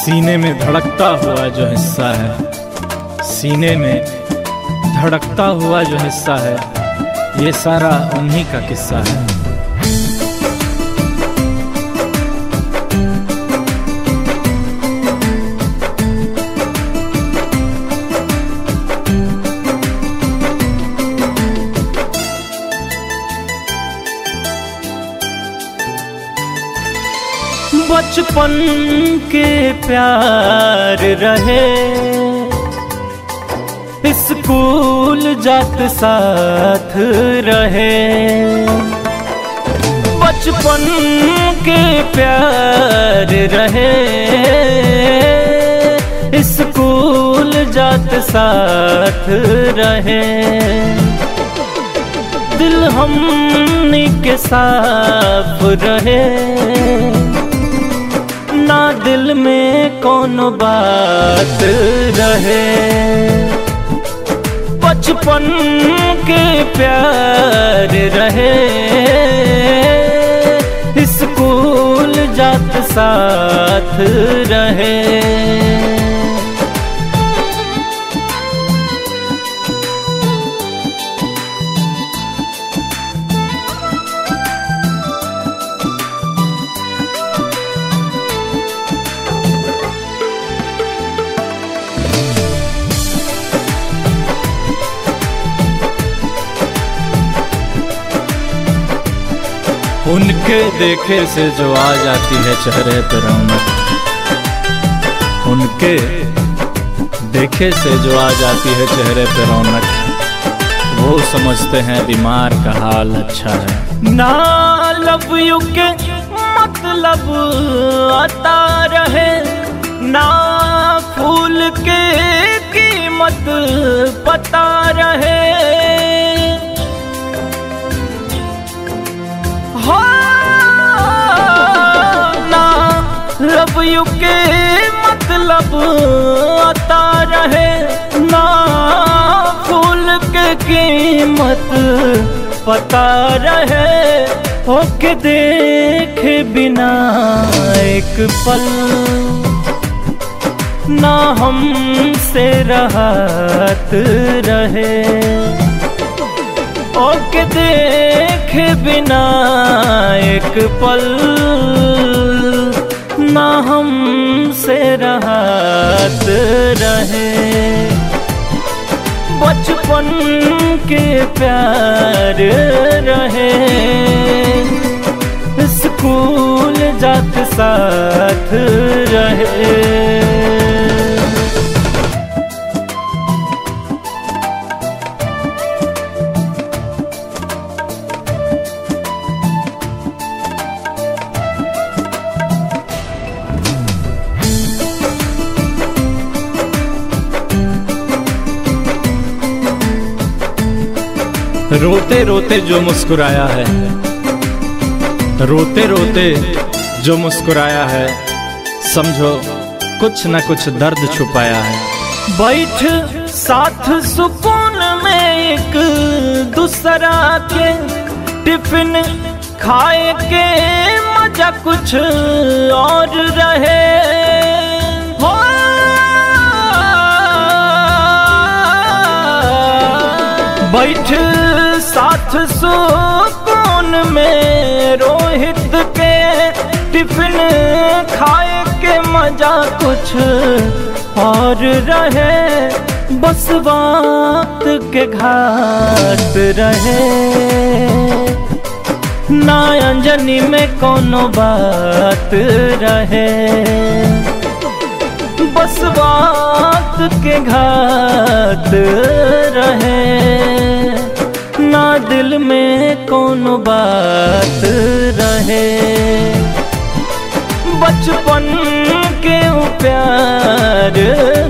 सीने में धड़कता हुआ जो हिस्सा है, सीने में धड़कता हुआ जो हिस्सा है, ये सारा उन्हीं का किस्सा है। बचपन के प्यार रहे, स्कूल जात साथ रहे। बचपन के प्यार रहे, स्कूल जात साथ रहे। दिल हमनी के साफ रहे, ना दिल में कोनो बात रहे। बचपन के प्यार रहे, स्कूल जात साथ रहे। उनके देखे से जो आ जाती है चेहरे पे रौनक, उनके देखे से जो आ जाती है चेहरे पे रौनक, वो समझते हैं बीमार का हाल अच्छा है। ना लव यू के मतलब आता रहे, ना फूल के कीमत पता रहे। लव यू के मतलब आता रहे, ना फूल के कीमत पता रहे। होके देखे बिना एक पल, ना हमसे राहत रहे। होके देखे बिना एक पल, ना हमसे राहत रहे। बचपन के प्यार रहे, स्कूल जात साथ रहे। रोते रोते जो मुस्कुराया है, रोते रोते जो मुस्कुराया है, समझो कुछ न कुछ दर्द छुपाया है। बैठ साथ सुकून में एक दूसरा के, टिफिन खाए के मजा कुछ और रहे। बैठ साथ सुकून में रोहित के, टिफिन खाए के मजा कुछ और रहे। बस वक्त के घाट रहे, ना अंजनी में कोनो बात रहे। बस वक्त के घाट रहे, ना दिल में कोनो बात रहे। बचपन के प्यार